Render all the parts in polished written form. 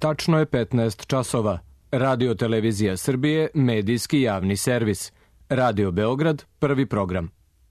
Tačno je 15 časova. Radio Televizija Srbije, medijski javni servis. Radio Beograd, prvi program.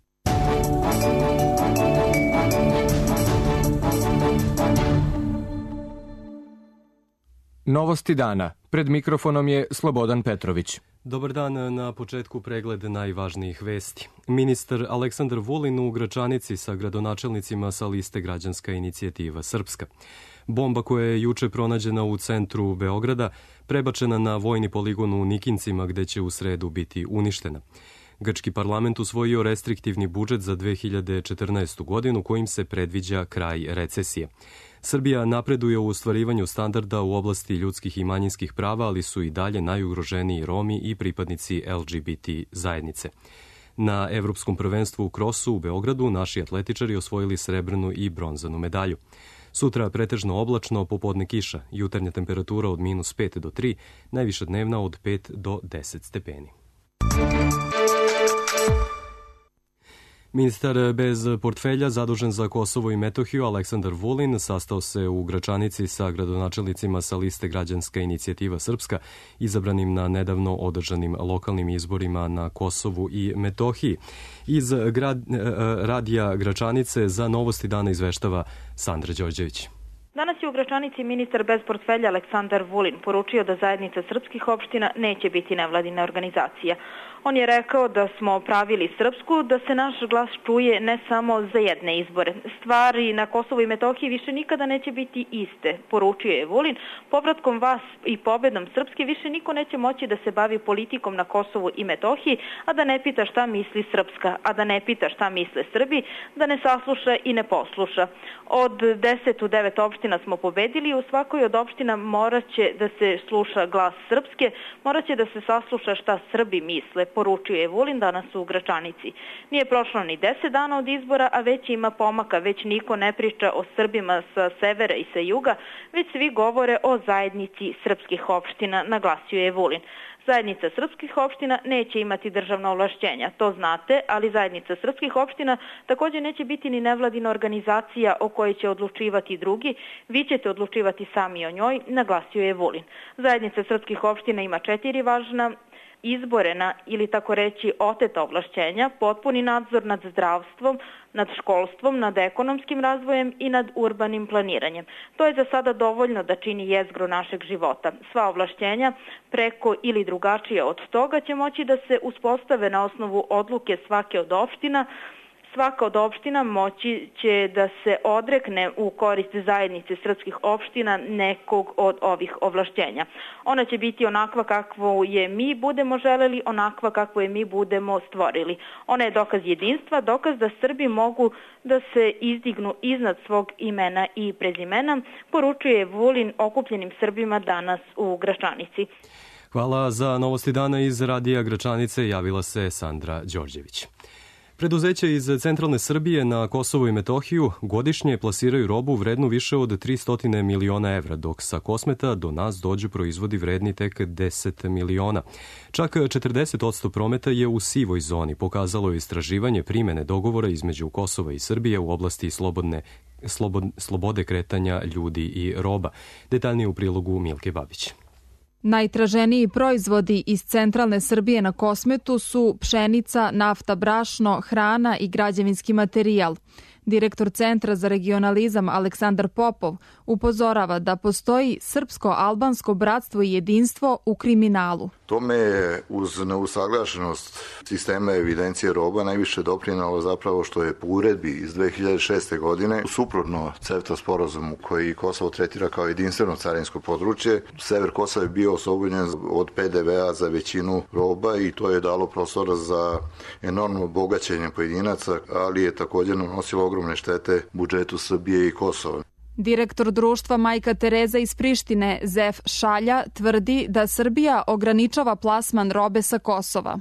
Novosti dana. Pred mikrofonom je Slobodan Petrović. Dobar dan, na početku pregled najvažnijih vesti. Ministar Aleksandar Vulin u Gračanici sa gradonačelnicima sa liste Građanska inicijativa Srpska. Bomba koja je juče pronađena u centru Beograda prebačena na vojni poligon u Nikincima gde će u sredu biti uništena. Grčki parlament usvojio restriktivni budžet za 2014. godinu kojim se predviđa kraj recesije. Srbija napreduje u ostvarivanju standarda u oblasti ljudskih i manjinskih prava, ali su i dalje najugroženiji Romi i pripadnici LGBT zajednice. Na Evropskom prvenstvu u krosu u Beogradu naši atletičari osvojili srebrnu i bronzanu medalju. Sutra pretežno oblačno, popodne kiša, jutarnja temperatura od -5 do 3, najviša dnevna od 5 do 10 stepeni. Ministar bez portfelja zadužen za Kosovo i Metohiju Aleksandar Vulin sastao se u Gračanici sa gradonačelnicima sa liste Građanska inicijativa Srpska, izabranim na nedavno održanim lokalnim izborima na Kosovu i Metohiji. Iz radija Gračanice za Novosti dana izveštava Sandra Đorđević. Danas je u Gračanici ministar bez portfelja Aleksandar Vulin poručio da zajednica srpskih opština neće biti nevladina organizacija. On je rekao da smo pravili Srpsku, da se naš glas čuje ne samo za jedne izbore. Stvari na Kosovu i Metohiji više nikada neće biti iste, poručio je Vulin. Povratkom vas i pobedom Srpske više niko neće moći da se bavi politikom na Kosovu i Metohiji, a da ne pita šta misli Srpska, a da ne pita šta misle Srbi, da ne sasluša i ne posluša. Od 10 u 9 opština smo pobedili i u svakoj od opština moraće da se sluša glas Srpske, moraće da se sasluša šta Srbi misle, poručio je Vulin danas u Gračanici. Nije prošlo ni 10 dana od izbora, a već ima pomaka, već niko ne priča o Srbima sa severa i sa juga, već svi govore o zajednici srpskih opština, naglasio je Vulin. Zajednica srpskih opština neće imati državna ovlašćenja, to znate, ali zajednica srpskih opština također neće biti ni nevladina organizacija o kojoj će odlučivati drugi, vi ćete odlučivati sami o njoj, naglasio je Vulin. Zajednica srpskih opština ima 4 važna izborena ili tako reći oteta ovlašćenja, potpuni nadzor nad zdravstvom, nad školstvom, nad ekonomskim razvojem i nad urbanim planiranjem. To je za sada dovoljno da čini jezgro našeg života. Sva ovlašćenja preko ili drugačije od toga će moći da se uspostave na osnovu odluke svake od opština. Svaka od opština moći će da se odrekne u korist zajednice srpskih opština nekog od ovih ovlašćenja. Ona će biti onakva kakvu je mi budemo želeli, onakva kakvu je mi budemo stvorili. Ona je dokaz jedinstva, dokaz da Srbi mogu da se izdignu iznad svog imena i prezimena, poručuje Vulin okupljenim Srbima danas u Gračanici. Hvala za Novosti dana iz radija Gračanice, javila se Sandra Đorđević. Preduzeća iz centralne Srbije na Kosovo i Metohiju godišnje plasiraju robu vrednu više od 300 miliona evra, dok sa Kosmeta do nas dođu proizvodi vredni tek 10 miliona. Čak 40% prometa je u sivoj zoni, pokazalo je istraživanje primene dogovora između Kosova i Srbije u oblasti slobode kretanja ljudi i roba. Detaljnije u prilogu Milke Babić. Najtraženiji proizvodi iz centralne Srbije na Kosmetu su pšenica, nafta, brašno, hrana i građevinski materijal. Direktor Centra za regionalizam Aleksandar Popov upozorava da postoji srpsko-albansko bratstvo i jedinstvo u kriminalu. Tome je uz neusaglašenost sistema evidencije roba najviše doprinalo zapravo što je po uredbi iz 2006. godine suprotno CEFTA sporazumu koji Kosovo tretira kao jedinstveno carinsko područje. Sever Kosova je bio oslobođen od PDV-a za većinu roba i to je dalo prostora za enormno bogaćenje pojedinaca, ali je također nanosilo ogromne štete budžetu Srbije i Kosova. Direktor društva Majka Tereza iz Prištine, Zef Šalja, tvrdi da Srbija ograničava plasman robe sa Kosova.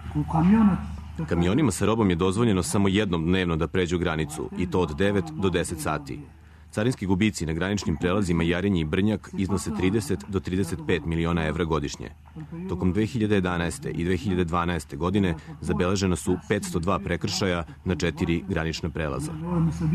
Kamionima sa robom je dozvoljeno samo jednom dnevno da pređu granicu, i to od 9 do 10 sati. Carinski gubici na graničnim prelazima Jarinje i Brnjak iznose 30 do 35 miliona evra godišnje. Tokom 2011. i 2012. godine zabeležena su 502 prekršaja na 4 granična prelaza.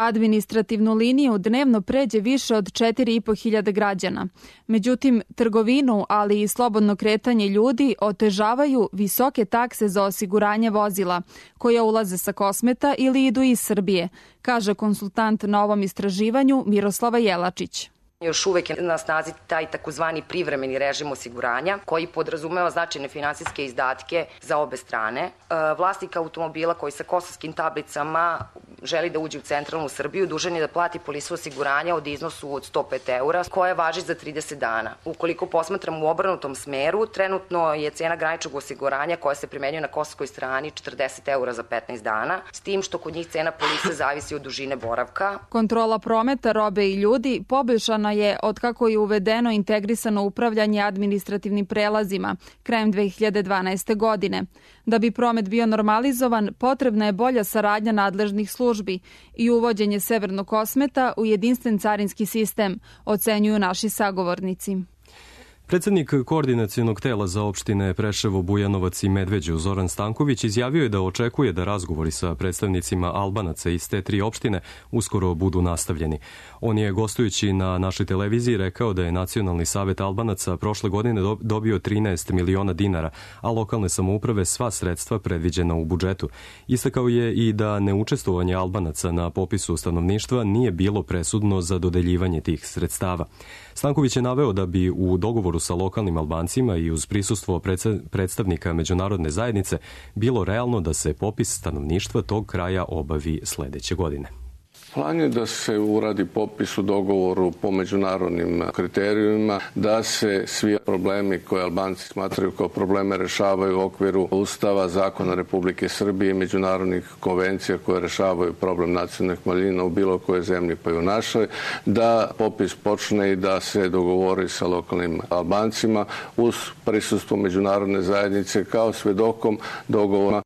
Administrativnu liniju dnevno pređe više od 4.500 građana. Međutim, trgovinu, ali i slobodno kretanje ljudi otežavaju visoke takse za osiguranje vozila, koja ulaze sa Kosmeta ili idu iz Srbije, kaže konsultant na ovom istraživanju Miroslava Jelačić. Još uvek je na snazi taj takozvani privremeni režim osiguranja koji podrazumeva značajne finansijske izdatke za obe strane. Vlasnik automobila koji sa kosovskim tablicama želi da uđe u centralnu Srbiju dužan je da plati polisu osiguranja od iznosu od 105 eura koja važi za 30 dana. Ukoliko posmatramo u obrnutom smeru, trenutno je cena graničnog osiguranja koja se primenjuje na kosovskoj strani 40 eura za 15 dana, s tim što kod njih cena polise zavisi od dužine boravka. Kontrola prometa robe i ljudi poboljšana je od kako je uvedeno integrisano upravljanje administrativnim prelazima krajem 2012. godine. Da bi promet bio normalizovan, potrebna je bolja saradnja nadležnih službi i uvođenje Severnog Kosmeta u jedinstven carinski sistem, ocenjuju naši sagovornici. Predsednik Koordinacionog tela za opštine Preševo, Bujanovac i Medveđu Zoran Stanković izjavio je da očekuje da razgovori sa predstavnicima Albanaca iz te tri opštine uskoro budu nastavljeni. On je, gostujući na našoj televiziji, rekao da je Nacionalni savet Albanaca prošle godine dobio 13 miliona dinara, a lokalne samouprave sva sredstva predviđena u budžetu. Istakao je i da neučestvovanje Albanaca na popisu stanovništva nije bilo presudno za dodeljivanje tih sredstava. Stanković je naveo da bi u dogovoru sa lokalnim Albancima i uz prisustvo predstavnika međunarodne zajednice bilo realno da se popis stanovništva tog kraja obavi sledeće godine. Plan je da se uradi popis u dogovoru po međunarodnim kriterijumima, da se svi problemi koje Albanci smatraju kao probleme rešavaju u okviru Ustava, Zakona Republike Srbije i međunarodnih konvencija koje rešavaju problem nacionalnih manjina u bilo kojoj zemlji pa i u našoj, da popis počne i da se dogovori sa lokalnim Albancima uz prisustvo međunarodne zajednice kao svedokom dogovora.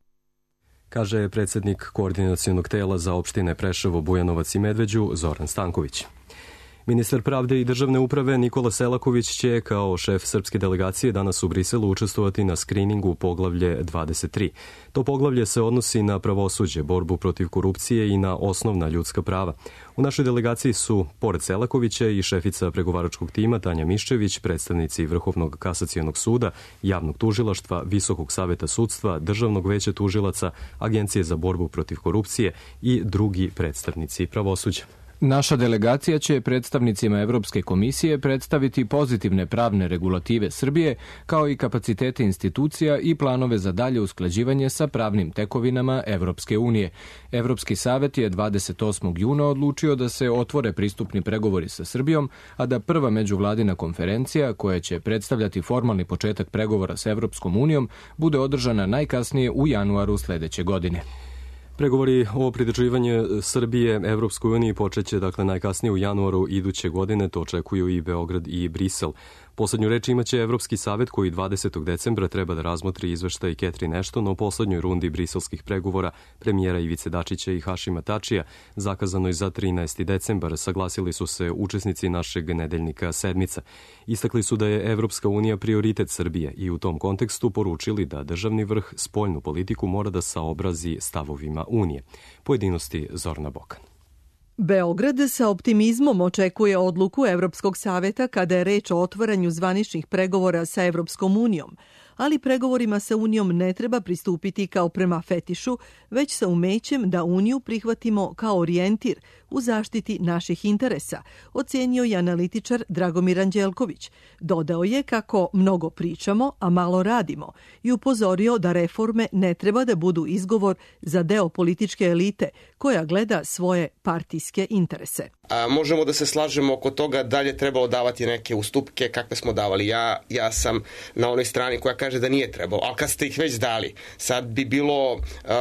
Kaže predsednik Koordinacionog tela za opštine Preševo, Bujanovac i Medveđu Zoran Stanković. Ministar pravde i državne uprave Nikola Selaković će kao šef srpske delegacije danas u Briselu učestvovati na skriningu poglavlje 23. To poglavlje se odnosi na pravosuđe, borbu protiv korupcije i na osnovna ljudska prava. U našoj delegaciji su, pored Selakovića, i šefica pregovaračkog tima Tanja Miščević, predstavnici Vrhovnog kasacionog suda, Javnog tužilaštva, Visokog saveta sudstva, Državnog veća tužilaca, Agencije za borbu protiv korupcije i drugi predstavnici pravosuđa. Naša delegacija će predstavnicima Evropske komisije predstaviti pozitivne pravne regulative Srbije, kao i kapacitete institucija i planove za dalje usklađivanje sa pravnim tekovinama Evropske unije. Evropski savet je 28. juna odlučio da se otvore pristupni pregovori sa Srbijom, a da prva međuvladina konferencija, koja će predstavljati formalni početak pregovora sa Evropskom unijom, bude održana najkasnije u januaru sledeće godine. Pregovori o pridruživanju Srbije Evropskoj uniji počeće najkasnije u januaru iduće godine, to očekuju i Beograd i Brisel. Poslednju reč imaće Evropski savet koji 20. decembra treba da razmotri izveštaj Catherine Ashton o poslednjoj rundi briselskih pregovora premijera Ivice Dačića i Hašima Tačija, zakazanoj za 13. decembar, saglasili su se učesnici našeg nedeljnika Sedmica. Istakli su da je Evropska unija prioritet Srbije i u tom kontekstu poručili da državni vrh spoljnu politiku mora da saobrazi stavovima Unije. Pojedinosti Zorna Bokan. Beograd sa optimizmom očekuje odluku Evropskog saveta kada je reč o otvaranju zvaničnih pregovora sa Evropskom unijom, ali pregovorima sa Unijom ne treba pristupiti kao prema fetišu, već sa umećem da Uniju prihvatimo kao orijentir u zaštiti naših interesa, ocenio je analitičar Dragomir Anđelković. Dodao je kako mnogo pričamo, a malo radimo i upozorio da reforme ne treba da budu izgovor za deo političke elite koja gleda svoje partijske interese. Možemo da se slažemo oko toga da li je trebalo davati neke ustupke kakve smo davali. Ja sam na onoj strani koja kaže da nije trebalo, ali kad ste ih već dali, sad bi bilo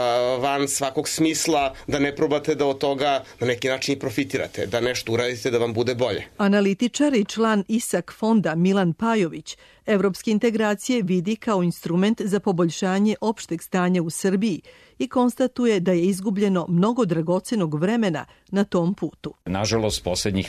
van svakog smisla da ne probate da od toga na neki način i profitirate, da nešto uradite da vam bude bolje. Analitičar i član ISAK fonda Milan Pajović evropske integracije vidi kao instrument za poboljšanje opšteg stanja u Srbiji i konstatuje da je izgubljeno mnogo dragocenog vremena na tom putu. Nažalost, poslednjih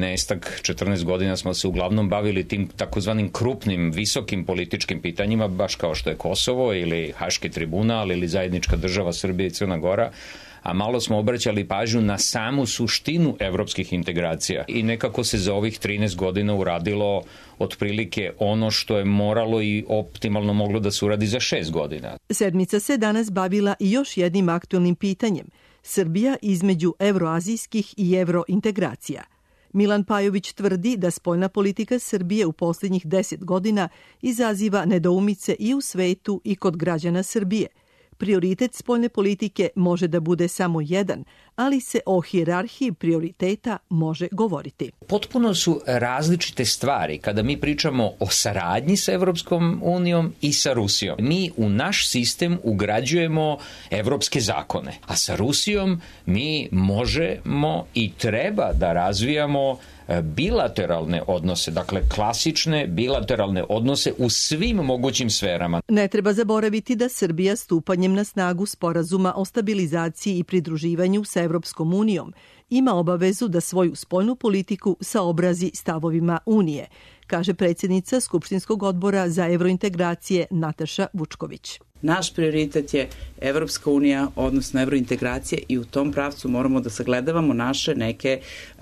13-14 godina smo se uglavnom bavili tim takozvanim krupnim, visokim političkim pitanjima, baš kao što je Kosovo ili Haški tribunal ili zajednička država Srbije i Crna Gora, a malo smo obraćali pažnju na samu suštinu evropskih integracija. I nekako se za ovih 13 godina uradilo otprilike ono što je moralo i optimalno moglo da se uradi za 6 godina. Sedmica se danas bavila i još jednim aktualnim pitanjem. Srbija između evroazijskih i evrointegracija. Milan Pajović tvrdi da spoljna politika Srbije u posljednjih 10 godina izaziva nedoumice i u svetu i kod građana Srbije. Prioritet spoljne politike može da bude samo jedan, ali se o hijerarhiji prioriteta može govoriti. Potpuno su različite stvari kada mi pričamo o saradnji sa Evropskom unijom i sa Rusijom. Mi u naš sistem ugrađujemo evropske zakone, a sa Rusijom mi možemo i treba da razvijamo bilateralne odnose, dakle klasične bilateralne odnose u svim mogućim sferama. Ne treba zaboraviti da Srbija stupanjem na snagu sporazuma o stabilizaciji i pridruživanju sa Evropskom unijom ima obavezu da svoju spoljnu politiku saobrazi stavovima Unije, kaže predsjednica Skupštinskog odbora za evrointegracije Nataša Vučković. Naš prioritet je Evropska unija, odnosno evrointegracije, i u tom pravcu moramo da sagledavamo naše neke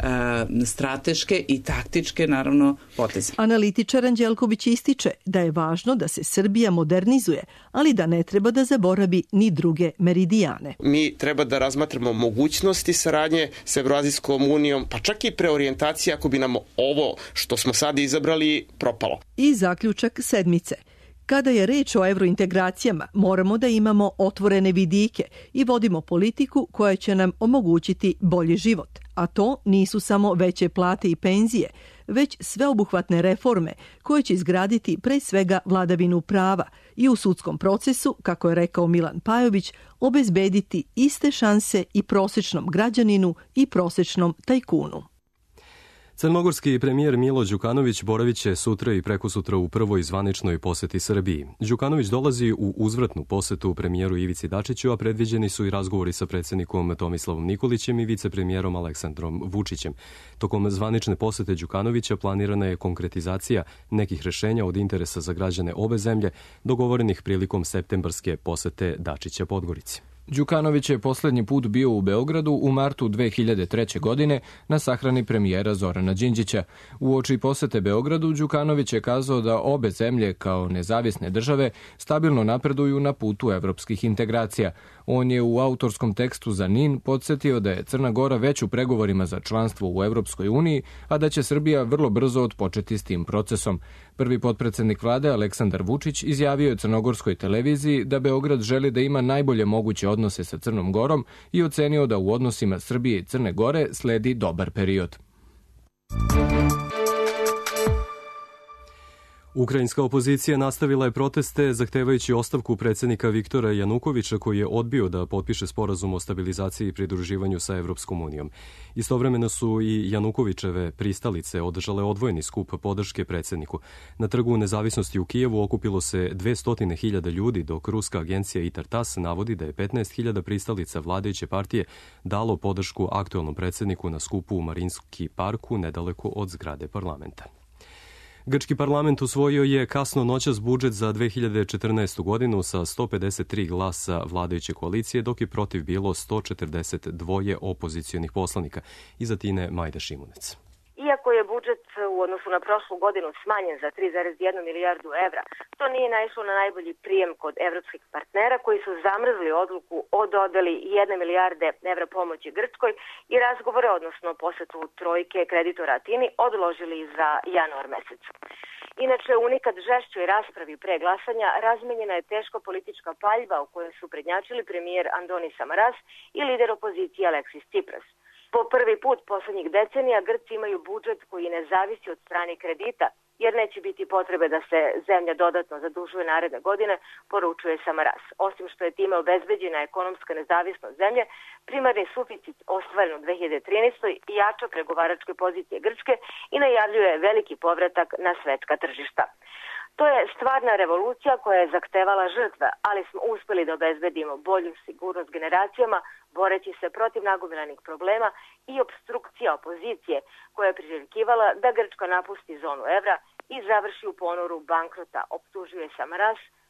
strateške i taktičke, naravno, poteze. Analitičar Anđelković ističe da je važno da se Srbija modernizuje, ali da ne treba da zaboravi ni druge meridijane. Mi treba da razmatramo mogućnosti saradnje s Evroazijskom unijom, pa čak i preorijentacija ako bi nam ovo što smo sad izabrali propalo. I zaključak sedmice. Kada je reč o evrointegracijama, moramo da imamo otvorene vidike i vodimo politiku koja će nam omogućiti bolji život. A to nisu samo veće plate i penzije, već sveobuhvatne reforme koje će izgraditi pre svega vladavinu prava i u sudskom procesu, kako je rekao Milan Pajović, obezbediti iste šanse i prosečnom građaninu i prosečnom tajkunu. Crnogorski premijer Milo Đukanović boravit će sutra i prekosutra u prvoj zvaničnoj poseti Srbiji. Đukanović dolazi u uzvratnu posetu premijeru Ivici Dačiću, a predviđeni su i razgovori sa predsjednikom Tomislavom Nikolićem i vicepremijerom Aleksandrom Vučićem. Tokom zvanične posete Đukanovića planirana je konkretizacija nekih rešenja od interesa za građane obe zemlje, dogovorenih prilikom septembarske posete Dačića Podgorici. Đukanović je posljednji put bio u Beogradu u martu 2003. godine na sahrani premijera Zorana Đinđića. Uoči posete Beogradu, Đukanović je kazao da obe zemlje kao nezavisne države stabilno napreduju na putu evropskih integracija. On je u autorskom tekstu za NIN podsjetio da je Crna Gora već u pregovorima za članstvo u Evropskoj uniji, a da će Srbija vrlo brzo otpočeti s tim procesom. Prvi potpredsednik vlade Aleksandar Vučić izjavio je crnogorskoj televiziji da Beograd želi da ima najbolje moguće odnose sa Crnom Gorom i ocenio da u odnosima Srbije i Crne Gore sledi dobar period. Ukrajinska opozicija nastavila je proteste zahtevajući ostavku predsjednika Viktora Janukovića koji je odbio da potpiše sporazum o stabilizaciji i pridruživanju sa Evropskom unijom. Istovremeno su i Janukovićeve pristalice održale odvojeni skup podrške predsjedniku. Na Trgu nezavisnosti u Kijevu okupilo se 200.000 ljudi, dok ruska agencija ITAR-TASS navodi da je 15.000 pristalica vladajuće partije dalo podršku aktualnom predsjedniku na skupu u Marinski parku nedaleko od zgrade parlamenta. Grčki parlament usvojio je kasno noćas budžet za 2014. godinu sa 153 glasa vladajuće koalicije, dok je protiv bilo 142 opozicionih poslanika. Iza Tine Majda Šimunec. Iako je budžet u odnosu na prošlu godinu smanjen za 3,1 milijardu evra, to nije naišlo na najbolji prijem kod evropskih partnera koji su zamrzli odluku o dodeli 1 milijarde evra pomoći Grčkoj i razgovore, odnosno posetu trojke kreditora Atini, odložili za januar mesec. Inače, u nikad žešćoj raspravi pre glasanja razmenjena je teško politička paljba u kojoj su prednjačili premijer Andonis Samaras i lider opozicije Aleksis Tsipras. Po prvi put poslednjih decenija Grci imaju budžet koji ne zavisi od strane kredita, jer neće biti potrebe da se zemlja dodatno zadužuje naredne godine, poručuje Samaras. Osim što je time obezbeđena ekonomska nezavisnost zemlje, primarni suficit ostvaren u 2013. jača pregovaračke pozicije Grčke i najavljuje veliki povratak na svetska tržišta. To je stvarna revolucija koja je zahtevala žrtve, ali smo uspeli da obezbedimo bolju sigurnost generacijama, boreći se protiv nagomilanih problema i obstrukcija opozicije koja je priželjkivala da Grčka napusti zonu evra i završi u ponoru bankrota, optužuje Samaras,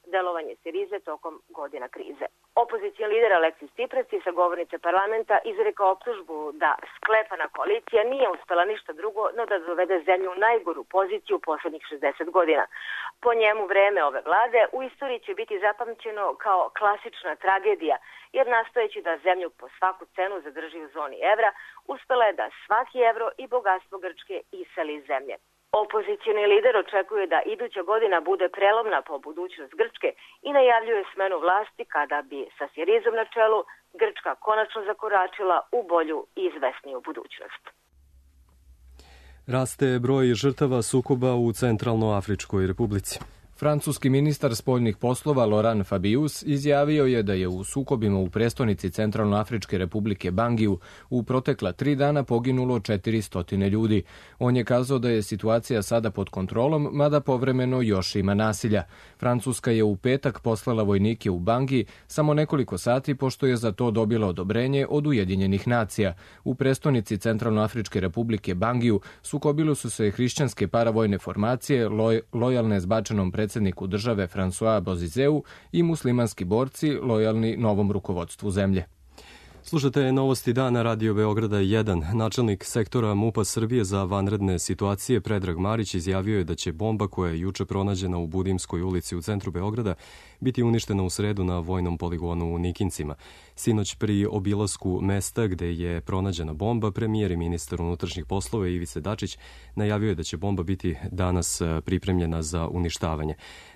delovanje Sirize tokom godina krize. Opozicijni lider Aleksis Tsipras je sa govornice parlamenta izrekao optužbu da sklepana koalicija nije uspela ništa drugo no da dovede zemlju u najgoru poziciju u poslednjih 60 godina. Po njemu vreme ove vlade u istoriji će biti zapamćeno kao klasična tragedija, jer nastojeći da zemlju po svaku cenu zadrži u zoni evra, uspela je da svaki evro i bogatstvo Grčke iseli iz zemlje. Opozicijni lider očekuje da iduća godina bude prelomna po budućnost Grčke i najavljuje smenu vlasti kada bi sa Sirizom na čelu Grčka konačno zakoračila u bolju i izvesniju budućnost. Raste broj žrtava sukoba u Centralnoafričkoj republici. Francuski ministar spoljnih poslova Laurent Fabius izjavio je da je u sukobima u prestonici Centralnoafričke republike Bangiju u protekla 3 dana poginulo 400 ljudi. On je kazao da je situacija sada pod kontrolom, mada povremeno još ima nasilja. Francuska je u petak poslala vojnike u Bangiji samo nekoliko sati pošto je za to dobila odobrenje od Ujedinjenih nacija. U prestonici Centralnoafričke republike Bangiju sukobili su se hrišćanske paravojne formacije lojalne zbačenom predsjedniku države François Bozizeu i muslimanski borci lojalni novom rukovodstvu zemlje. Slušate novosti dana Radio Beograda 1. Načelnik sektora MUP-a Srbije za vanredne situacije Predrag Marić izjavio je da će bomba koja je juče pronađena u Budimskoj ulici u centru Beograda biti uništena u sredu na vojnom poligonu u Nikincima. Sinoć pri obilasku mesta gde je pronađena bomba, premijer i ministar unutrašnjih poslova Ivica Dačić najavio je da će bomba biti danas pripremljena za uništavanje.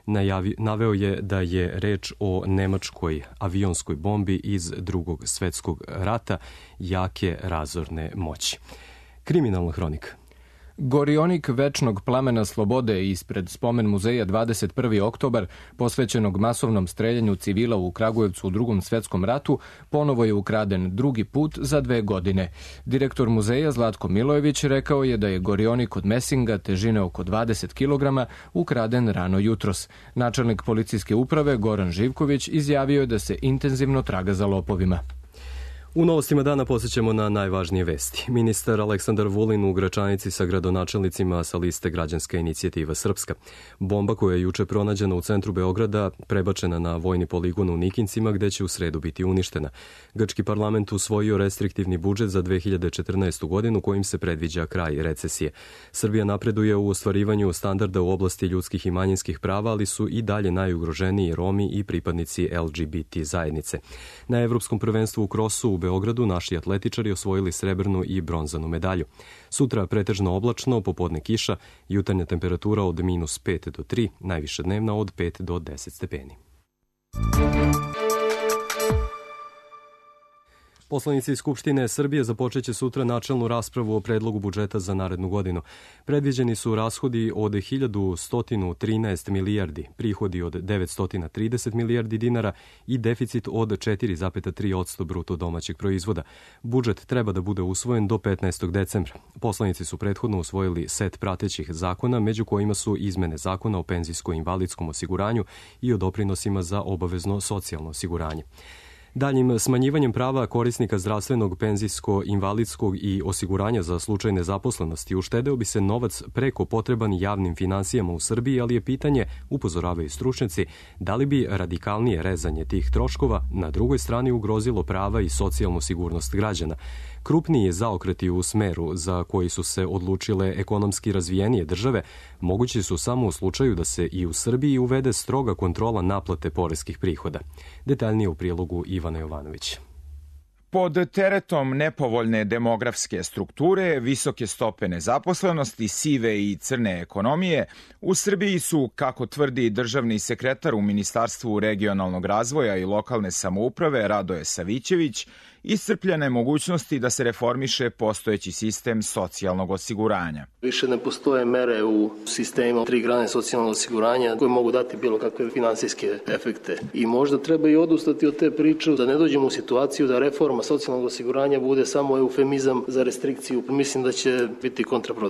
Naveo je da je reč o nemačkoj avionskoj bombi iz Drugog svetskog rata jake razorne moći. Kriminalna hronika. Gorionik večnog plamena slobode ispred spomen muzeja 21. oktobar, posvećenog masovnom streljanju civila u Kragujevcu u Drugom svetskom ratu, ponovo je ukraden drugi put za 2 godine. Direktor muzeja Zlatko Milojević rekao je da je gorionik od mesinga težine oko 20 kg ukraden rano jutros. Načelnik policijske uprave Goran Živković izjavio je da se intenzivno traga za lopovima. U novostima dana posjećamo na najvažnije vesti. Ministar Aleksandar Vulin u Gračanici sa gradonačelnicima sa liste Građanska inicijativa Srpska. Bomba koja je juče pronađena u centru Beograda prebačena na vojni poligon u Nikincima gde će u sredu biti uništena. Grčki parlament usvojio restriktivni budžet za 2014. godinu kojim se predviđa kraj recesije. Srbija napreduje u ostvarivanju standarda u oblasti ljudskih i manjinskih prava, ali su i dalje najugroženiji Romi i pripadnici LGBT zajednice. Na Evropskom prvenstvu u krosu u Beogradu naši atletičari osvojili srebrnu i bronzanu medalju. Sutra pretežno oblačno, popodne kiša, jutarnja temperatura od -5 do 3, najviša dnevna od 5 do 10 stepeni. Poslanici iz Skupštine Srbije započeće sutra načelnu raspravu o predlogu budžeta za narednu godinu. Predviđeni su rashodi od 1113 milijardi, prihodi od 930 milijardi dinara i deficit od 4,3% bruto domaćeg proizvoda. Budžet treba da bude usvojen do 15. decembra. Poslanici su prethodno usvojili set pratećih zakona, među kojima su izmene zakona o penzijsko-invalidskom osiguranju i o doprinosima za obavezno socijalno osiguranje. Daljim smanjivanjem prava korisnika zdravstvenog, penzijsko-invalidskog i osiguranja za slučaj nezaposlenosti uštedeo bi se novac preko potreban javnim finansijama u Srbiji, ali je pitanje, upozoravaju stručnjaci, da li bi radikalnije rezanje tih troškova na drugoj strani ugrozilo prava i socijalnu sigurnost građana. Krupniji zaokreti u smeru za koji su se odlučile ekonomski razvijenije države mogući su samo u slučaju da se i u Srbiji uvede stroga kontrola naplate poreskih prihoda. Detaljnije u prilogu Ivana Jovanović. Pod teretom nepovoljne demografske strukture, visoke stope nezaposlenosti, sive i crne ekonomije, u Srbiji su, kako tvrdi državni sekretar u Ministarstvu regionalnog razvoja i lokalne samouprave Radoje Savićević, iscrpljene mogućnosti da se reformiše postojeći sistem socijalnog osiguranja. Više ne postoje mere u sistemu 3 grane socijalnog osiguranja koje mogu dati bilo kakve finansijske efekte. I možda treba i odustati od te priče da ne dođemo u situaciju da reforma socijalnog osiguranja bude samo eufemizam za restrikciju. Mislim da će biti kontraproduktivno.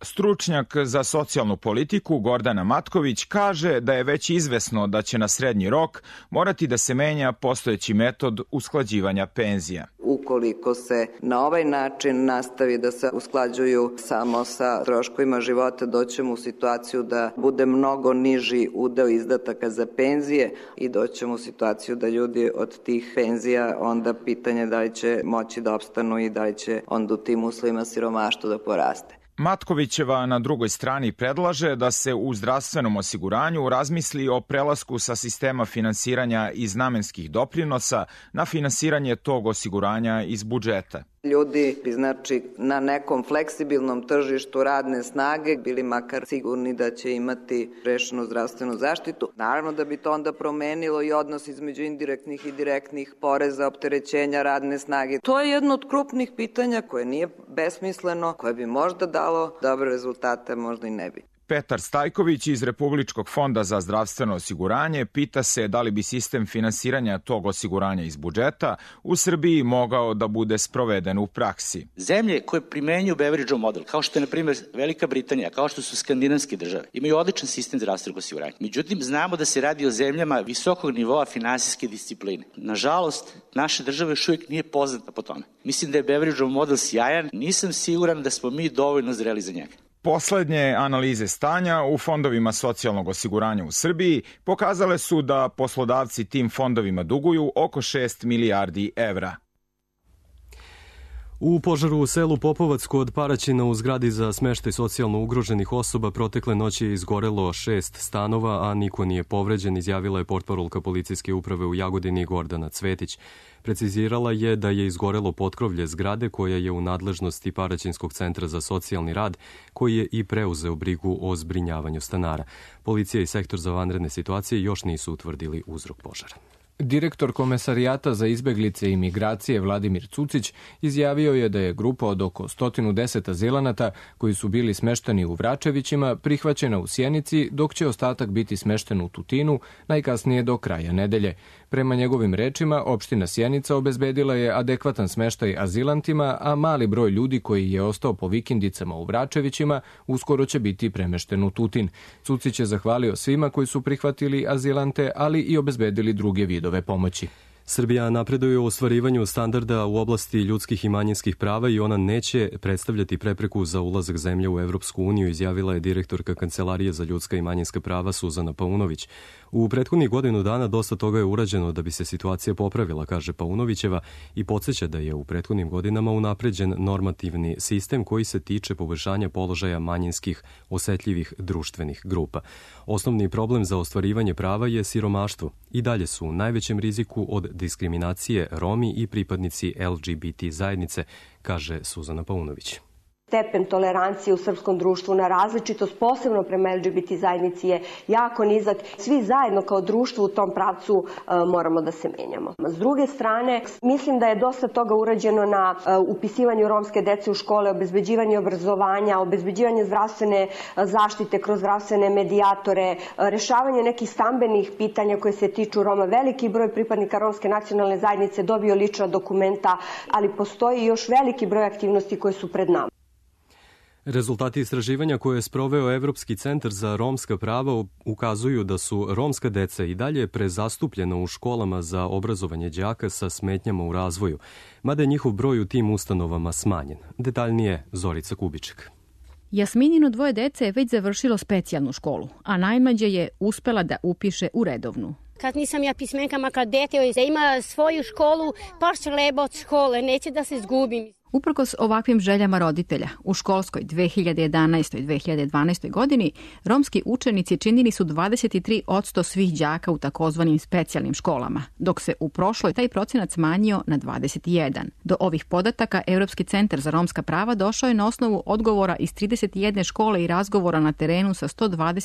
Stručnjak za socijalnu politiku Gordana Matković kaže da je već izvesno da će na srednji rok morati da se menja postojeći metod usklađivanja penzija. Ukoliko se na ovaj način nastavi da se usklađuju samo sa troškovima života, doćemo u situaciju da bude mnogo niži udeo izdataka za penzije i doćemo u situaciju da ljudi od tih penzija onda pitanje da li će moći da opstanu i da li će onda u tim uslovima siromaštvo da poraste. Matkovićeva na drugoj strani predlaže da se u zdravstvenom osiguranju razmisli o prelasku sa sistema finansiranja iz namenskih doprinosa na finansiranje tog osiguranja iz budžeta. Ljudi bi znači na nekom fleksibilnom tržištu radne snage bili makar sigurni da će imati rešenu zdravstvenu zaštitu. Naravno da bi to onda promenilo i odnos između indirektnih i direktnih poreza, opterećenja radne snage. To je jedno od krupnih pitanja koje nije besmisleno, koje bi možda dalo dobre rezultate, možda i ne bi. Petar Stajković iz Republičkog fonda za zdravstveno osiguranje pita se da li bi sistem finansiranja tog osiguranja iz budžeta u Srbiji mogao da bude sproveden u praksi. Zemlje koje primenjuju Beveridgeov model, kao što je na primjer Velika Britanija, kao što su skandinavske države, imaju odličan sistem zdravstvenog osiguranja. Međutim, znamo da se radi o zemljama visokog nivoa finansijske discipline. Nažalost, naša država još uvijek nije poznata po tome. Mislim da je Beveridgeov model sjajan, nisam siguran da smo mi dovoljno zreli za njega. Poslednje analize stanja u fondovima socijalnog osiguranja u Srbiji pokazale su da poslodavci tim fondovima duguju oko 6 milijardi evra. U požaru u selu Popovac kod Paraćina u zgradi za smeštaj socijalno ugroženih osoba protekle noći je izgorelo 6 stanova, a niko nije povređen, izjavila je portparolka policijske uprave u Jagodini Gordana Cvetić. Precizirala je da je izgorelo potkrovlje zgrade koja je u nadležnosti Paraćinskog centra za socijalni rad, koji je i preuzeo brigu o zbrinjavanju stanara. Policija i sektor za vanredne situacije još nisu utvrdili uzrok požara. Direktor Komesarijata za izbeglice i migracije Vladimir Cucić izjavio je da je grupa od oko 110 azilanata koji su bili smešteni u Vračevićima prihvaćena u Sjenici, dok će ostatak biti smešten u Tutinu najkasnije do kraja nedelje. Prema njegovim rečima, opština Sjenica obezbedila je adekvatan smeštaj azilantima, a mali broj ljudi koji je ostao po vikindicama u Vračevićima uskoro će biti premešten u Tutin. Cucić je zahvalio svima koji su prihvatili azilante, ali i obezbedili druge vidove pomoći. Srbija napreduje u ostvarivanju standarda u oblasti ljudskih i manjinskih prava i ona neće predstavljati prepreku za ulazak zemlje u Evropsku uniju, izjavila je direktorka Kancelarije za ljudska i manjinska prava Suzana Paunović. U prethodnih godinu dana dosta toga je urađeno da bi se situacija popravila, kaže Paunovićeva, i podsjeća da je u prethodnim godinama unapređen normativni sistem koji se tiče poboljšanja položaja manjinskih osetljivih društvenih grupa. Osnovni problem za ostvarivanje prava je siromaštvo. I dalje su u najvećem riziku od diskriminacije Romi i pripadnici LGBT zajednice, kaže Suzana Paunović. Stepen tolerancije u srpskom društvu na različitost, posebno prema LGBT zajednici, je jako nizak. Svi zajedno kao društvo u tom pravcu moramo da se menjamo. S druge strane, mislim da je dosta toga urađeno na upisivanju romske dece u škole, obezbeđivanju obrazovanja, obezbeđivanje zdravstvene zaštite kroz zdravstvene medijatore, rešavanje nekih stambenih pitanja koje se tiču Roma. Veliki broj pripadnika romske nacionalne zajednice dobio lična dokumenta, ali postoji još veliki broj aktivnosti koje su pred nama. Rezultati istraživanja koje je sproveo Evropski centar za romska prava ukazuju da su romska deca i dalje prezastupljena u školama za obrazovanje đaka sa smetnjama u razvoju, mada je njihov broj u tim ustanovama smanjen. Detaljnije Zorica Kubiček. Jasminino dvoje dece je već završilo specijalnu školu, a najmlađe je uspela da upiše u redovnu. Kad nisam ja pismenka, makar dete ima svoju školu, baš se leba od škole, neće da se izgubim. Uprkos ovakvim željama roditelja, u školskoj 2011. i 2012. godini romski učenici činili su 23% svih đaka u takozvanim specijalnim školama, dok se u prošloj taj procenat smanjio na 21. Do ovih podataka Evropski centar za romska prava došao je na osnovu odgovora iz 31 škole i razgovora na terenu sa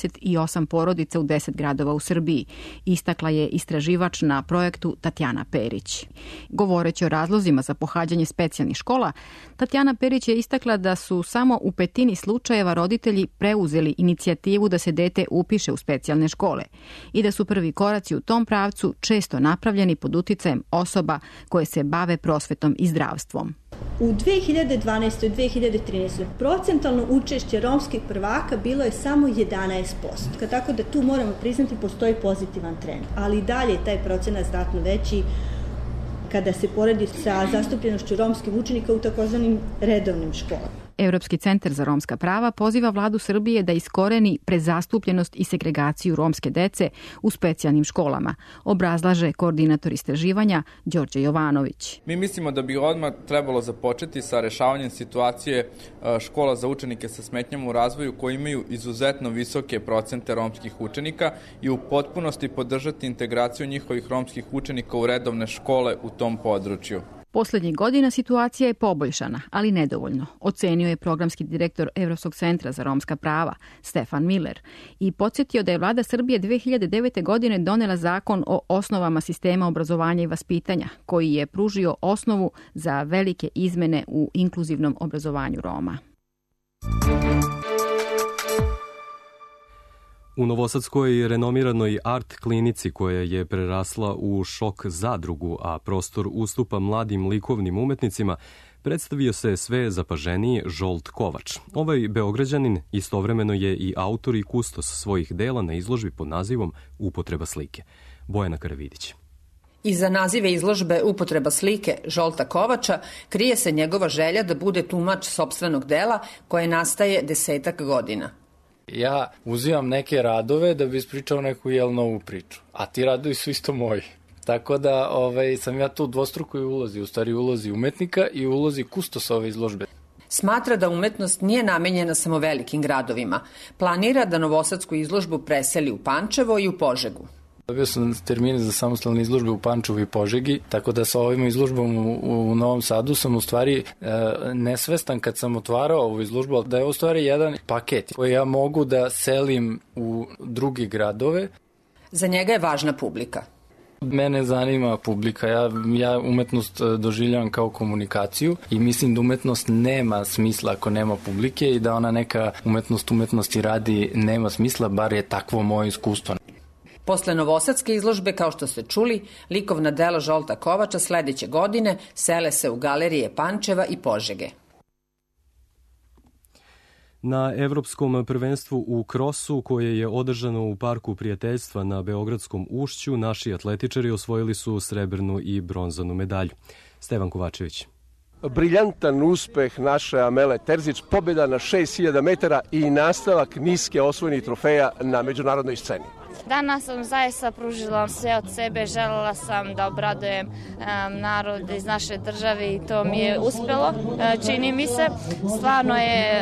128 porodica u 10 gradova u Srbiji, istakla je istraživač na projektu Tatjana Perić. Govoreći o razlozima za pohađanje specijalnih škola, Tatjana Perić je istakla da su samo u 1/5 slučajeva roditelji preuzeli inicijativu da se dete upiše u specijalne škole i da su prvi koraci u tom pravcu često napravljeni pod uticajem osoba koje se bave prosvetom i zdravstvom. U 2012. i 2013. procentalno učešće romskih prvaka bilo je samo 11%. Tako da tu moramo priznati postoji pozitivan trend. Ali i dalje je taj procenat znatno veći kada se poredi sa zastupljenošću romskih učenika u takozvanim redovnim školama. Europski centar za romska prava poziva vladu Srbije da iskoreni prezastupljenost i segregaciju romske dece u specijalnim školama, obrazlaže koordinator istraživanja Đorđe Jovanović. Mi mislimo da bi odmah trebalo započeti sa rešavanjem situacije škola za učenike sa smetnjama u razvoju koji imaju izuzetno visoke procente romskih učenika i u potpunosti podržati integraciju njihovih romskih učenika u redovne škole u tom području. Poslednjih godina situacija je poboljšana, ali nedovoljno, ocenio je programski direktor Evropskog centra za romska prava, Stefan Miller, i podsjetio da je vlada Srbije 2009. godine donela zakon o osnovama sistema obrazovanja i vaspitanja, koji je pružio osnovu za velike izmene u inkluzivnom obrazovanju Roma. U novosadskoj renomiranoj art klinici koja je prerasla u šok zadrugu, a prostor ustupa mladim likovnim umetnicima, predstavio se sve zapaženiji Žolt Kovač. Ovaj Beograđanin istovremeno je i autor i kustos svojih dela na izložbi pod nazivom Upotreba slike. Bojana Karavidić. Iza nazive izložbe Upotreba slike Žolta Kovača krije se njegova želja da bude tumač sopstvenog dela koje nastaje 10 godina. Ja uzimam neke radove da bi ispričao neku novu priču, a ti radovi su isto moji. Tako da sam ja tu dvostrukoj ulozi, u stvari ulozi umetnika i ulozi kustosa ove izložbe. Smatra da umetnost nije namenjena samo velikim gradovima. Planira da novosadsku izložbu preseli u Pančevo i u Požegu. Dobio sam termine za samostalne izložbe u Pančevu i Požegi, tako da sa ovim izložbom u Novom Sadu sam u stvari nesvestan kad sam otvarao ovu izložbu, da je u stvari jedan paket koji ja mogu da selim u druge gradove. Za njega je važna publika. Mene zanima publika, ja umetnost doživljavam kao komunikaciju i mislim da umetnost nema smisla ako nema publike i da ona neka umetnosti radi nema smisla, bar je takvo moje iskustvo. Posle novosadske izložbe, kao što ste čuli, likovna dela Žolta Kovača sledeće godine sele se u galerije Pančeva i Požege. Na Evropskom prvenstvu u krosu, koje je održano u Parku prijateljstva na Beogradskom ušću, naši atletičari osvojili su srebrnu i bronzanu medalju. Stevan Kovačević. Briljantan uspeh naše Amele Terzić, pobjeda na 6000 metara i nastavak niske osvojenih trofeja na međunarodnoj sceni. Danas sam zaista pružila sve od sebe, želela sam da obradujem narod iz naše države i to mi je uspelo, čini mi se. Stvarno je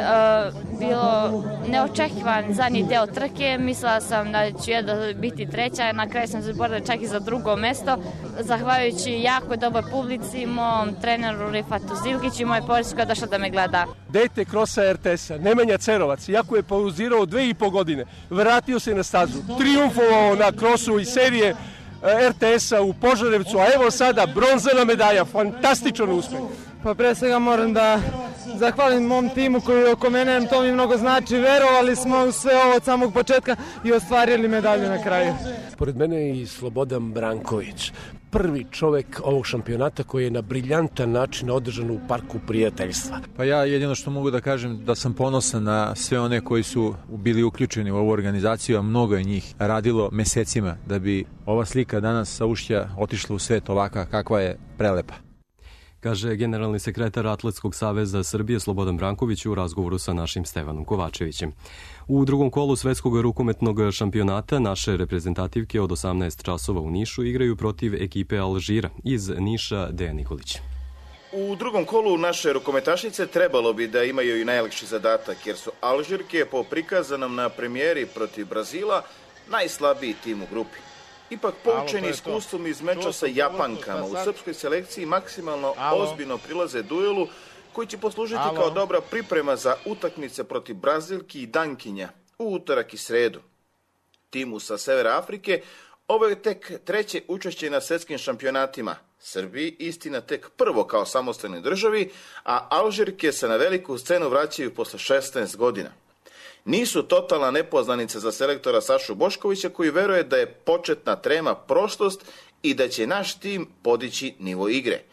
bilo neočekivan zadnji deo trke, mislila sam da ću biti treća, na kraju sam se borila čak i za drugo mesto. Zahvaljujući jako dobroj publici, mom treneru Rifatu Zilgiću i moje porodici koja je došla da me gleda. Dete krosa RTS-a, Nemanja Cerovac, iako je pauzirao 2,5 godine, vratio se na stazu, triumfovao na krosu iz serije RTS-a u Požarevcu, a evo sada bronzana medalja, fantastičan uspeh. Pa pre svega moram da zahvalim mom timu koji je oko mene, to mi mnogo znači, verovali smo u sve ovo od samog početka i ostvarili medalju na kraju. Pored mene je i Slobodan Branković, prvi čovek ovog šampionata koji je na briljantan način održan u Parku prijateljstva. Pa ja jedino što mogu da kažem da sam ponosan na sve one koji su bili uključeni u ovu organizaciju, a mnogo je njih radilo mesecima da bi ova slika danas sa ušća otišla u svet ovaka kakva je prelepa. Kaže generalni sekretar Atletskog saveza Srbije Slobodan Branković u razgovoru sa našim Stevanom Kovačevićem. U drugom kolu svetskog rukometnog šampionata naše reprezentativke od 18 časova u Nišu igraju protiv ekipe Alžira. Iz Niša Dejan Nikolić. U drugom kolu naše rukometašice trebalo bi da imaju i najlakši zadatak, jer su Alžirke po prikazanom na premijeri protiv Brazila najslabiji tim u grupi. Ipak poučeni iskustvom iz meča sa Japankama u srpskoj selekciji maksimalno ozbiljno prilaze duelu koji će poslužiti kao dobra priprema za utakmice protiv Brazilki i Dankinja u utorak i sredu. Timu sa Severa Afrike ovo je tek treće učešće na svetskim šampionatima. Srbiji istina tek prvo kao samostalnoj državi, a Alžirke se na veliku scenu vraćaju posle 16 godina. Nisu totalna nepoznanica za selektora Sašu Boškovića koji veruje da je početna trema prošlost i da će naš tim podići nivo igre.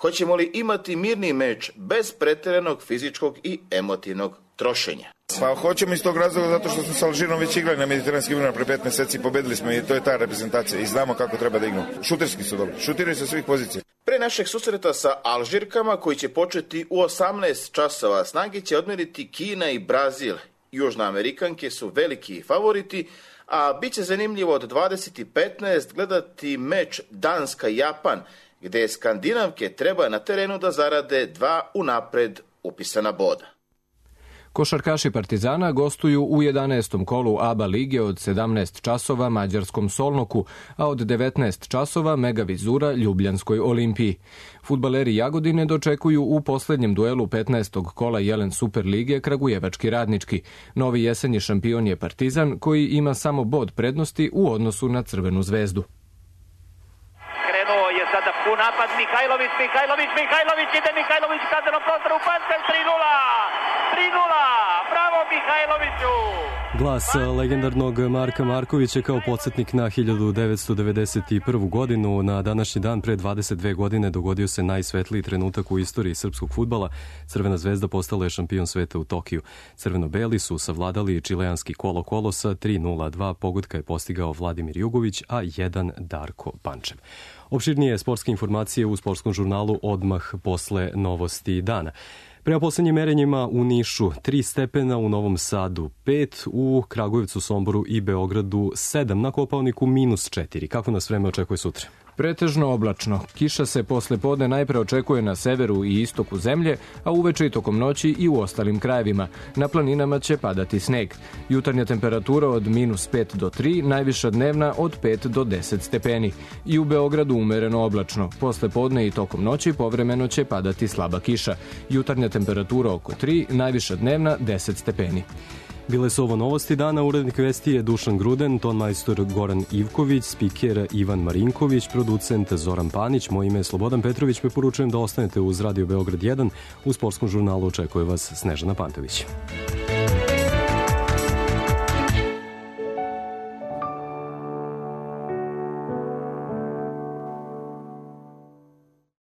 Hoćemo li imati mirni meč bez pretjeranog fizičkog i emotivnog trošenja? Pa hoćemo iz tog razloga zato što smo sa Alžirom već igrali na mediteranskim igrama pre 5 meseci, pobedili smo i to je ta reprezentacija i znamo kako treba da igramo. Šuterski su dobri, šutiraju sa svih pozicija. Pre našeg susreta sa Alžirkama, koji će početi u 18 časova, snage će odmeriti Kina i Brazil. Južna Amerikanke su veliki favoriti, a bit će zanimljivo od 20:15 gledati meč Danska-Japan, gde Skandinavke treba na terenu da zarade 2 unapred upisana boda. Košarkaši Partizana gostuju u 11. kolu ABA lige od 17 časova mađarskom Solnoku, a od 19 časova Mega Vizura Ljubljanskoj Olimpiji. Fudbaleri Jagodine dočekuju u poslednjem duelu 15. kola Jelen Super lige Kragujevački Radnički. Novi jesenji šampion je Partizan, koji ima samo bod prednosti u odnosu na Crvenu zvezdu. Krenuo je sada pun napad Mihajlović ide Mihajlović u kaznenom prostoru, Pantel 3:0, bravo Mihajloviću! Glas legendarnog Marka Markovića kao podsjetnik na 1991. godinu. Na današnji dan pre 22 godine dogodio se najsvetliji trenutak u istoriji srpskog fudbala. Crvena zvezda postala je šampion sveta u Tokiju. Crveno-beli su savladali čileanski Colo-Colo sa 3:0. 2 pogotka je postigao Vladimir Jugović, a 1 Darko Pančev. Opširnije sportske informacije u sportskom žurnalu odmah posle novosti dana. Prema poslednjim merenjima u Nišu 3 stepena, u Novom Sadu 5, u Kragujevcu, Somboru i Beogradu 7, na Kopaoniku -4. Kako nas vreme očekuje sutra? Pretežno oblačno. Kiša se posle podne najpre očekuje na severu i istoku zemlje, a uveče i tokom noći i u ostalim krajevima. Na planinama će padati sneg. Jutarnja temperatura od -5 do 3, najviša dnevna od 5 do 10 stepeni. I u Beogradu umereno oblačno. Posle podne i tokom noći povremeno će padati slaba kiša. Jutarnja temperatura oko 3, najviša dnevna 10 stepeni. Bile su ovo novosti dana, urednik vesti je Dušan Gruden, tonmajstor Goran Ivković, spiker Ivan Marinković, producent Zoran Panić, moje ime je Slobodan Petrović, preporučujem da ostanete uz Radio Beograd 1, u sportskom žurnalu očekuje vas Snežana Pantović.